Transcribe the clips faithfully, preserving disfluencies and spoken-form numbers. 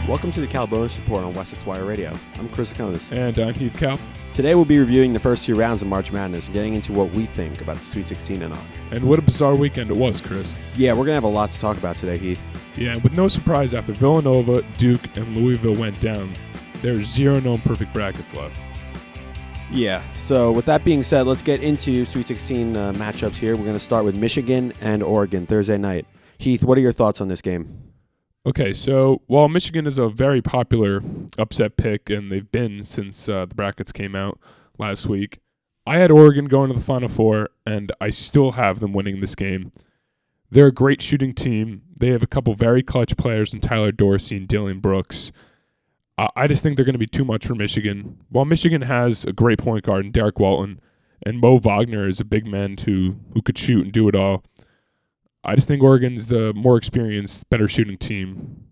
Welcome to the Cal Bonus Report on Wessex Wire Radio. I'm Chris Akonis. And I'm Heath Cal. Today we'll be reviewing the first two rounds of March Madness and getting into what we think about the Sweet sixteen and on. And what a bizarre weekend it was, Chris. Yeah, we're going to have a lot to talk about today, Heath. Yeah, with no surprise, after Villanova, Duke, and Louisville went down, there are zero known perfect brackets left. Yeah, so with that being said, let's get into Sweet sixteen uh, matchups here. We're going to start with Michigan and Oregon Thursday night. Heath, what are your thoughts on this game? Okay, so while Michigan is a very popular upset pick, and they've been since uh, the brackets came out last week, I had Oregon going to the Final Four, and I still have them winning this game. They're a great shooting team. They have a couple very clutch players in Tyler Dorsey and Dylan Brooks. Uh, I just think they're going to be too much for Michigan. While Michigan has a great point guard in Derek Walton, and Mo Wagner is a big man who, who could shoot and do it all, I just think Oregon's the more experienced, better shooting team.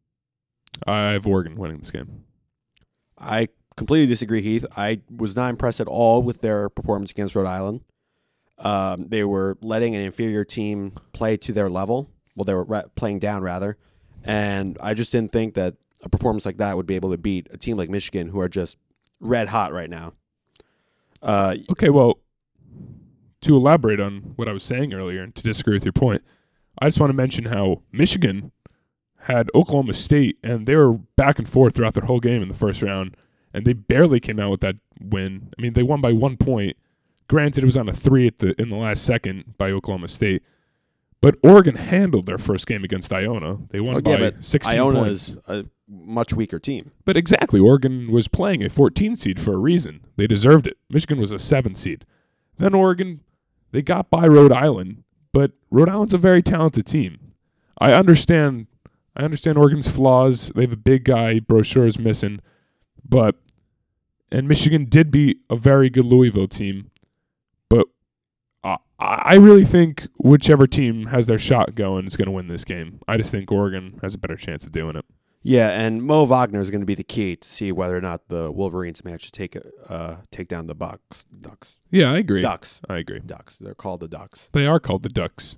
I have Oregon winning this game. I completely disagree, Heath. I was not impressed at all with their performance against Rhode Island. Um, they were letting an inferior team play to their level. Well, they were ra- playing down, rather. And I just didn't think that a performance like that would be able to beat a team like Michigan, who are just red hot right now. Uh, okay, well, to elaborate on what I was saying earlier and to disagree with your point, I just want to mention how Michigan had Oklahoma State, and they were back and forth throughout their whole game in the first round, and they barely came out with that win. I mean, they won by one point. Granted, it was on a three at the in the last second by Oklahoma State, but Oregon handled their first game against Iona. They won oh, by yeah, sixteen Iona points. is a much weaker team. But exactly, Oregon was playing a fourteen seed for a reason. They deserved it. Michigan was a seven seed. Then Oregon, they got by Rhode Island, but Rhode Island's a very talented team. I understand I understand Oregon's flaws. They have a big guy, Brochure's missing, but and Michigan did beat a very good Louisville team. But I, I really think whichever team has their shot going is going to win this game. I just think Oregon has a better chance of doing it. Yeah, and Mo Wagner is going to be the key to see whether or not the Wolverines manage to take uh, take down the Bucks. Ducks. Yeah, I agree. Ducks. I agree. Ducks. They're called the Ducks. They are called the Ducks.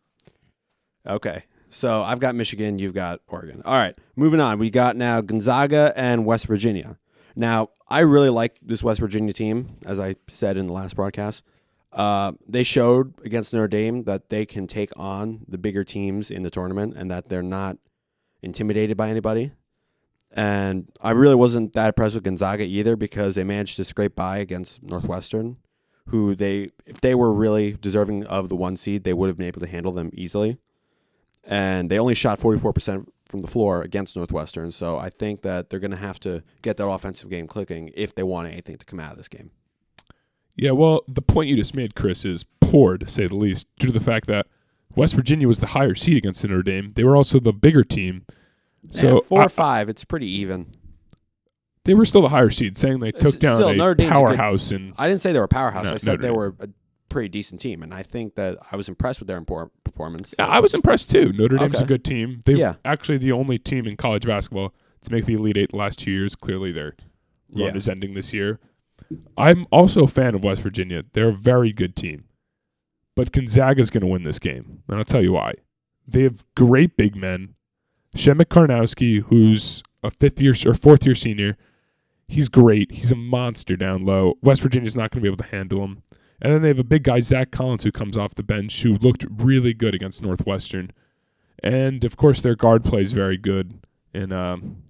Okay, so I've got Michigan. You've got Oregon. All right, moving on. We got now Gonzaga and West Virginia. Now, I really like this West Virginia team, as I said in the last broadcast. Uh, they showed against Notre Dame that they can take on the bigger teams in the tournament and that they're not intimidated by anybody. And I really wasn't that impressed with Gonzaga either because they managed to scrape by against Northwestern, who they, if they were really deserving of the one seed, they would have been able to handle them easily. And they only shot forty-four percent from the floor against Northwestern, so I think that they're going to have to get their offensive game clicking if they want anything to come out of this game. Yeah, well, the point you just made, Chris, is poor, to say the least, due to the fact that West Virginia was the higher seed against Notre Dame. They were also the bigger team. So yeah, four I, or five, it's pretty even. They were still the higher seed, saying they took it's down still, a Notre Dame's powerhouse. A good, and I didn't say they were a powerhouse. No, I said Notre they Dame. were a pretty decent team, and I think that I was impressed with their impor- performance. Yeah, I was impressed, too. Notre Dame's Okay. a good team. They're Yeah. actually the only team in college basketball to make the Elite Eight the last two years. Clearly, their run Yeah. is ending this year. I'm also a fan of West Virginia. They're a very good team. But Gonzaga's going to win this game, and I'll tell you why. They have great big men. Shemek Karnowski, who's a fifth-year or fourth-year senior, he's great. He's a monster down low. West Virginia's not going to be able to handle him. And then they have a big guy, Zach Collins, who comes off the bench, who looked really good against Northwestern. And, of course, their guard play is very good. And um,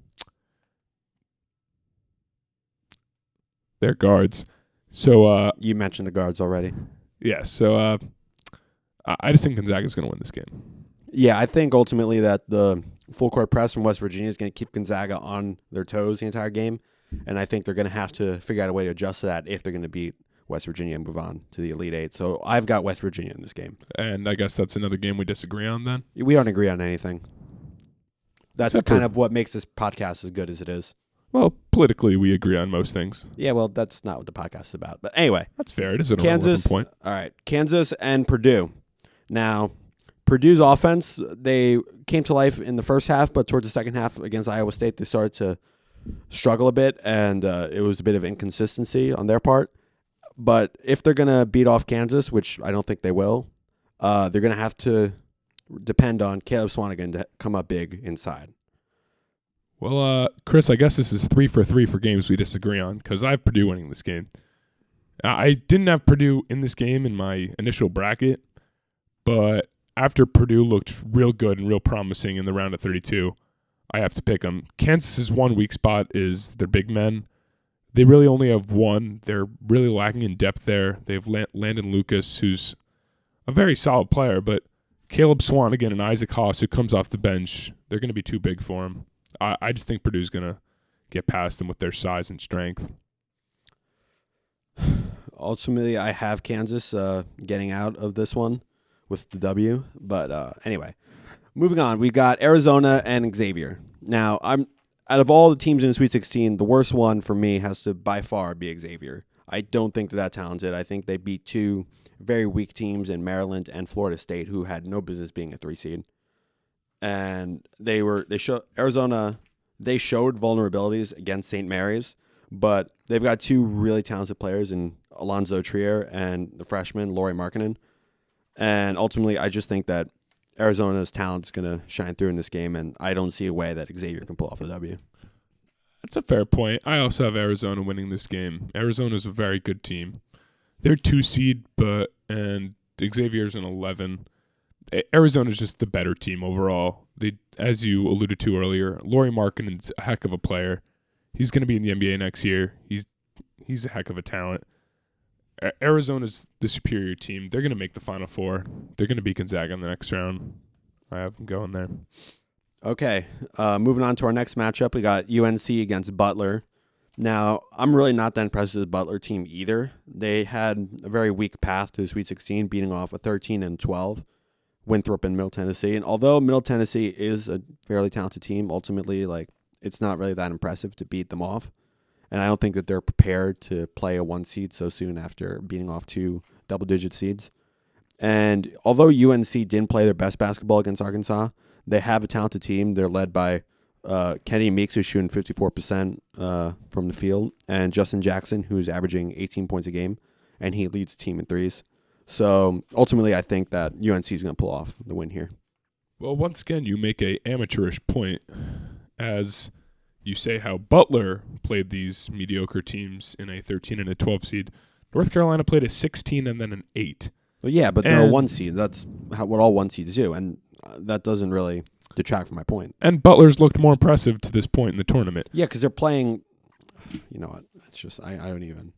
their guards. So uh, You mentioned the guards already. yeah, so uh, I just think Gonzaga's going to win this game. Yeah, I think ultimately that the full court press from West Virginia is going to keep Gonzaga on their toes the entire game, and I think they're going to have to figure out a way to adjust to that if they're going to beat West Virginia and move on to the Elite Eight. So I've got West Virginia in this game. And I guess that's another game we disagree on then. We don't agree on anything. That's Except kind for- of what makes this podcast as good as it is. Well, politically, we agree on most things. Yeah, well, that's not what the podcast is about. But anyway, That's fair. It is an Kansas. point. All right, Kansas and Purdue. Now, Purdue's offense, they came to life in the first half, but towards the second half against Iowa State, they started to struggle a bit, and uh, it was a bit of inconsistency on their part. But if they're going to beat off Kansas, which I don't think they will, uh, they're going to have to depend on Caleb Swanigan to come up big inside. Well, uh, Chris, I guess this is three for three for games we disagree on because I have Purdue winning this game. I didn't have Purdue in this game in my initial bracket, but after Purdue looked real good and real promising in the round of thirty-two, I have to pick them. Kansas's one weak spot is their big men. They really only have one. They're really lacking in depth there. They have Landon Lucas, who's a very solid player, but Caleb Swanigan and Isaac Haas, who comes off the bench, they're going to be too big for him. I, I just think Purdue's going to get past them with their size and strength. Ultimately, I have Kansas uh, getting out of this one with the W. But uh, anyway, moving on, we got Arizona and Xavier. Now, I'm out of all the teams in the Sweet sixteen, the worst one for me has to by far be Xavier. I don't think they're that talented. I think they beat two very weak teams in Maryland and Florida State who had no business being a three seed. And they were they show Arizona they showed vulnerabilities against Saint Mary's, but they've got two really talented players in Alonzo Trier and the freshman Lauri Markkanen. And ultimately, I just think that Arizona's talent is going to shine through in this game, and I don't see a way that Xavier can pull off a W. That's a fair point. I also have Arizona winning this game. Arizona's a very good team. They're two seed, but and Xavier's an eleven. Arizona's just the better team overall. They, as you alluded to earlier, Lauri Markkanen's a heck of a player. He's going to be in the N B A next year. He's he's a heck of a talent. Arizona's the superior team. They're going to make the Final Four. They're going to beat Gonzaga in the next round. I have them going there. Okay, uh, moving on to our next matchup, we got U N C against Butler. Now, I'm really not that impressed with the Butler team either. They had a very weak path to the Sweet sixteen, beating off a thirteen and twelve Winthrop and Middle Tennessee. And although Middle Tennessee is a fairly talented team, ultimately, like, it's not really that impressive to beat them off. And I don't think that they're prepared to play a one seed so soon after beating off two double-digit seeds. And although U N C didn't play their best basketball against Arkansas, they have a talented team. They're led by uh, Kenny Meeks, who's shooting fifty-four percent uh, from the field, and Justin Jackson, who's averaging eighteen points a game, and he leads the team in threes. So ultimately, I think that U N C is going to pull off the win here. Well, once again, you make a amateurish point as you say how Butler played these mediocre teams in a thirteen and a twelve seed. North Carolina played a sixteen and then an eight. Well, yeah, but they're a one seed. That's how, what all one seeds do, and uh, that doesn't really detract from my point. And Butler's looked more impressive to this point in the tournament. Yeah, because they're playing. You know what? It's just I, I don't even.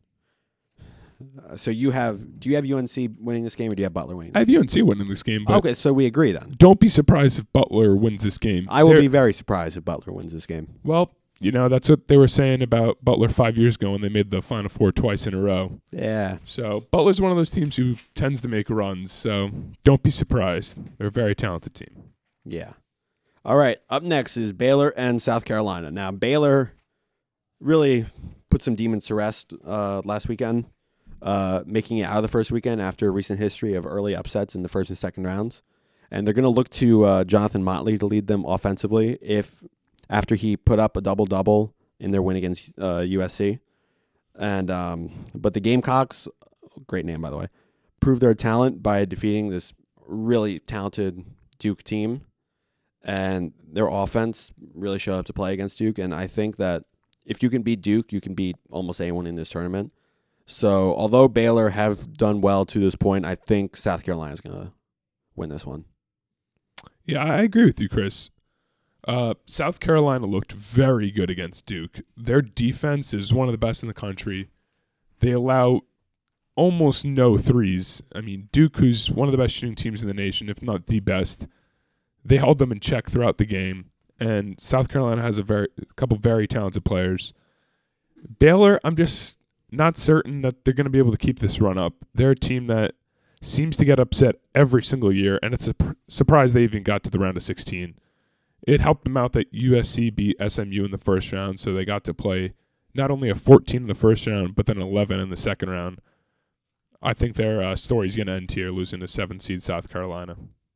Uh, so you have? Do you have U N C winning this game, or do you have Butler winning? This I have game? U N C winning this game. But okay, so we agree then. Don't be surprised if Butler wins this game. I will They're, be very surprised if Butler wins this game. Well, you know, that's what they were saying about Butler five years ago when they made the Final Four twice in a row. Yeah. So Butler's one of those teams who tends to make runs. So don't be surprised. They're a very talented team. Yeah. All right. Up next is Baylor and South Carolina. Now, Baylor really put some demons to rest uh, last weekend, uh, making it out of the first weekend after a recent history of early upsets in the first and second rounds. And they're going to look to uh, Jonathan Motley to lead them offensively if after he put up a double-double in their win against uh, U S C. And um, but the Gamecocks, great name by the way, proved their talent by defeating this really talented Duke team. And their offense really showed up to play against Duke. And I think that if you can beat Duke, you can beat almost anyone in this tournament. So although Baylor have done well to this point, I think South Carolina is going to win this one. Yeah, I agree with you, Chris. Uh, South Carolina looked very good against Duke. Their defense is one of the best in the country. They allow almost no threes. I mean, Duke, who's one of the best shooting teams in the nation, if not the best, they held them in check throughout the game. And South Carolina has a very a couple very talented players. Baylor, I'm just not certain that they're going to be able to keep this run up. They're a team that seems to get upset every single year, and it's a pr- surprise they even got to the round of sixteen. It helped them out that U S C beat S M U in the first round, so they got to play not only a fourteen in the first round, but then eleven in the second round. I think their uh, story's going to end here, losing to seven seed South Carolina.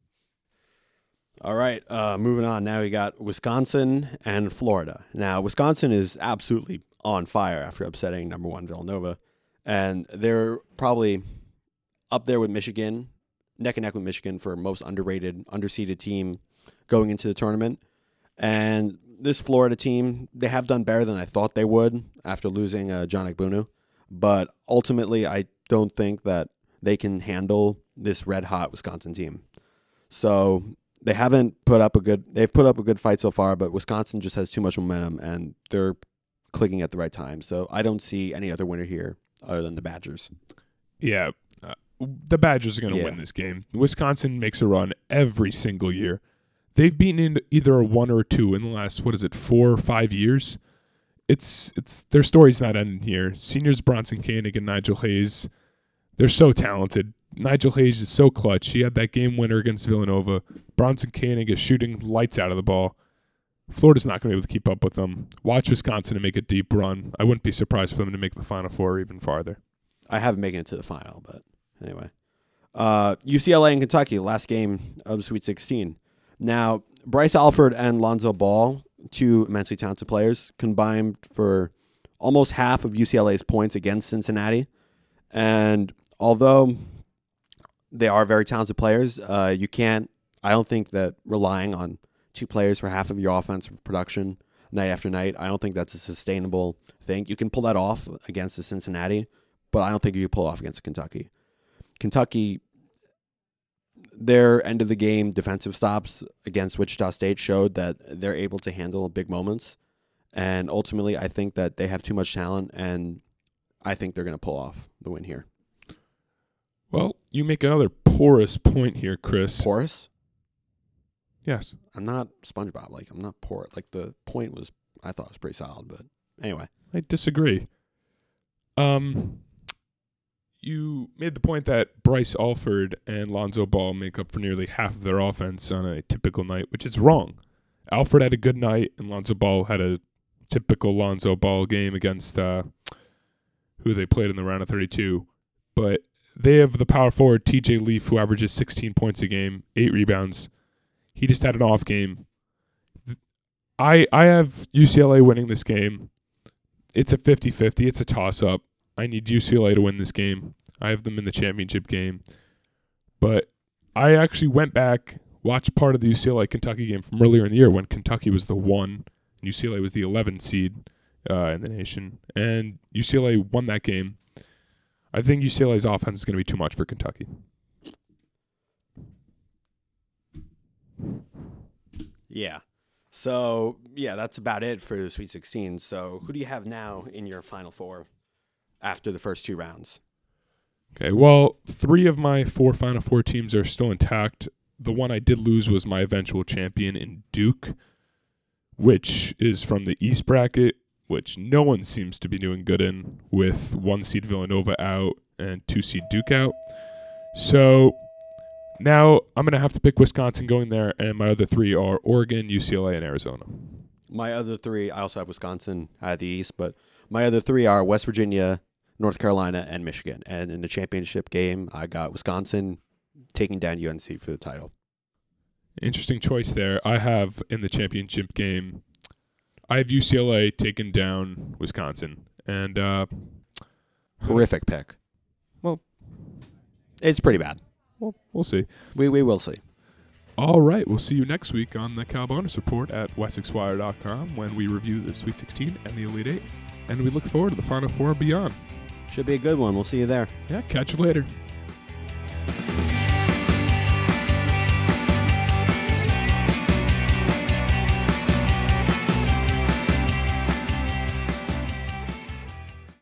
All right, uh, moving on. Now we got Wisconsin and Florida. Now, Wisconsin is absolutely on fire after upsetting number one Villanova, and they're probably up there with Michigan, neck and neck with Michigan for most underrated, underseeded team going into the tournament. And this Florida team, they have done better than I thought they would after losing uh, John Ekbunu. But ultimately, I don't think that they can handle this red-hot Wisconsin team. So they haven't put up a good they've put up a good fight so far, but Wisconsin just has too much momentum, and they're clicking at the right time. So I don't see any other winner here other than the Badgers. Yeah, uh, the Badgers are going to Yeah. win this game. Wisconsin makes a run every single year. They've beaten in either a one or a two in the last, what is it, four or five years. It's it's their story's not ending here. Seniors Bronson Koenig and Nigel Hayes, they're so talented. Nigel Hayes is so clutch. He had that game winner against Villanova. Bronson Koenig is shooting lights out of the ball. Florida's not going to be able to keep up with them. Watch Wisconsin and make a deep run. I wouldn't be surprised for them to make the Final Four or even farther. I have making it to the final, but anyway. Uh, U C L A and Kentucky, last game of the Sweet sixteen. Now, Bryce Alford and Lonzo Ball, two immensely talented players, combined for almost half of U C L A's points against Cincinnati. And although they are very talented players, uh, you can't, I don't think that relying on two players for half of your offensive production night after night, I don't think that's a sustainable thing. You can pull that off against the Cincinnati, but I don't think you can pull off against Kentucky. Kentucky, their end of the game defensive stops against Wichita State showed that they're able to handle big moments. And ultimately, I think that they have too much talent, and I think they're going to pull off the win here. Well, you make another porous point here, Chris. Porous? Yes. I'm not SpongeBob. Like, I'm not poor. Like, the point was, I thought was pretty solid, but anyway. I disagree. Um, you made the point that Bryce Alford and Lonzo Ball make up for nearly half of their offense on a typical night, which is wrong. Alford had a good night, and Lonzo Ball had a typical Lonzo Ball game against uh, who they played in the round of thirty-two. But they have the power forward T J Leaf, who averages sixteen points a game, eight rebounds. He just had an off game. I I have U C L A winning this game. It's a fifty-fifty. It's a toss-up. I need U C L A to win this game. I have them in the championship game. But I actually went back, watched part of the U C L A-Kentucky game from earlier in the year when Kentucky was the one, and U C L A was the eleven seed uh, in the nation. And U C L A won that game. I think U C L A's offense is going to be too much for Kentucky. Yeah. So, yeah, that's about it for the Sweet sixteen. So, who do you have now in your Final Four after the first two rounds? Okay, well, three of my four Final Four teams are still intact. The one I did lose was my eventual champion in Duke, which is from the East bracket, which no one seems to be doing good in, with one seed Villanova out and two seed Duke out. So now I'm going to have to pick Wisconsin going there, and my other three are Oregon, U C L A, and Arizona. My other three, I also have Wisconsin out of the East, but my other three are West Virginia, North Carolina, and Michigan. And in the championship game, I got Wisconsin taking down U N C for the title. Interesting choice there. I have in the championship game, I have U C L A taking down Wisconsin. And uh, horrific pick. Well, it's pretty bad. Well, we'll see. We we will see. All right. We'll see you next week on the Cal Bonus Report at Wessex Wire dot com when we review the Sweet sixteen and the Elite Eight. And we look forward to the Final Four and beyond. Should be a good one. We'll see you there. Yeah, catch you later.